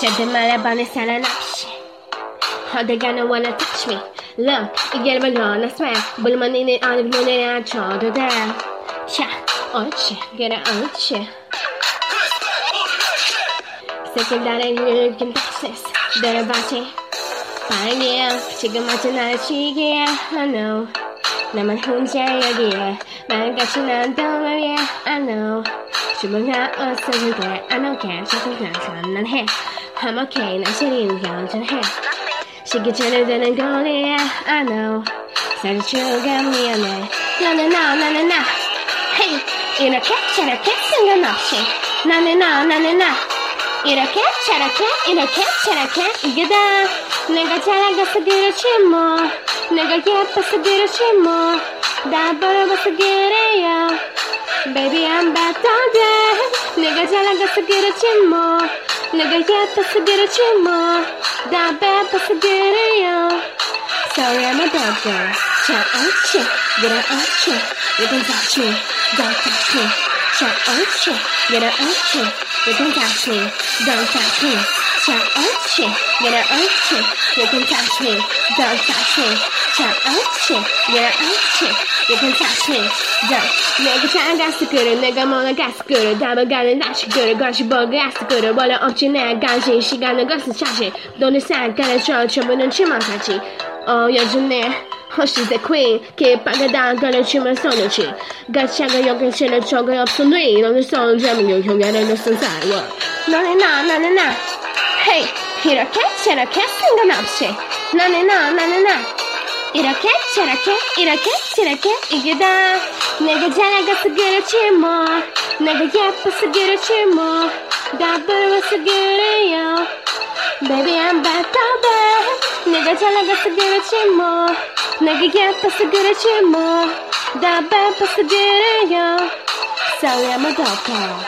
제발 말해봐 내 사랑 없이 어딜 가나 wanna touch me Look 이게 바로 나 swear 물만 있는 어디 눈에 앉혀도 돼 자 옳지 그래 옳지 새끼 나를 일으킨 texas 내려봐지 빨리야 지금 마치 나를 치기야 I know 나만 혼자 여기에 말같이 난 덩어리야 I know 주문가 없어질 때 I don't care 조금 괜찮아 난 해 I'm okay 난 시리는 견전해 시기 전에 되는 거리야 I know 사주가 미안해 나는 나는 나 Hey 이렇게 저렇게 상관없이 나는 나 이렇게 저렇게 이게 다 내가 잘나가서 그렇지 뭐 내가 예뻐서 그렇지 뭐 다 벌어봐서 그래요 Baby I'm bad all day 내가 잘나가서 그렇지 뭐 내가 예뻐서 그렇지 뭐 다 베뻐서 그래요 Sorry I'm a bad girl 자 옳지 그래 옳지 You can touch me Don't touch me 자 옳지 그래 옳지 You can touch me Don't touch me 자 옳지 그래 옳지 You can touch me Don't touch me 자 옳지 그래 옳지 You can touch me Don't 내가 잘갔어 그래 내가 몰라갔어 그래 답을가는 다시 그래 것이 뭐가서 그래 원래 없지 내 관심 시간은 것은 사실 너네 생각을 전부는 치마사지 요즘에 She's the queen 개빠가다 가르치면 손을치 가차가 여긴 실을 적어 없어 뇌 너는 손을 잡으면 흉야를 넣선 사이워 너는 나 Hey 이렇게 저렇게 상관없이 너는 나 이렇게 저렇게 이게 다 내가 잘나가서 그렇지 뭐 내가 예뻐서 그렇지 뭐 다 부러워서 그래요 Baby I'm bad all day 내가 잘나가서 그렇지 뭐 내가 예뻐서 그렇지 뭐 다 베뻐서 그래요 Sorry I'm a dope girl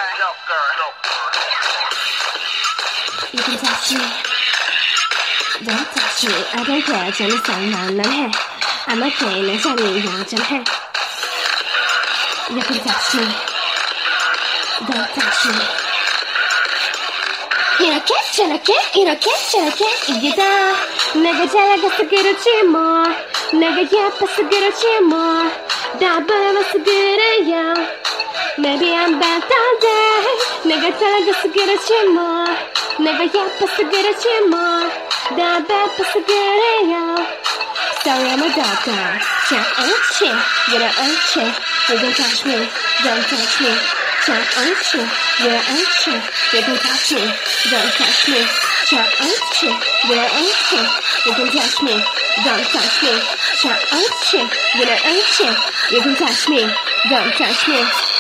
You can touch me Don't touch me I don't care 저는 상관 난 해 I'm okay 내 자리 양전해 You can touch me Don't touch me 이렇게 저렇게 이게 다 내가 잘나가서 그렇지 뭐 내가 예뻐서 그렇지 뭐 다 벌어봐서 그래요 Maybe I'm bad all day 내가 잘나가서 그렇지 뭐 내가 예뻐서 그렇지 뭐 다 베뻐서 그래요 Sorry I'm a dog girl 자 옳지 그래 옳지 You can touch me Don't touch me 자 옳지 그래 옳지 You can touch me Don't touch me 자 옳지 그래 옳지 You can touch me Don't touch me 자 옳지 그래 옳지 You can touch me Don't touch me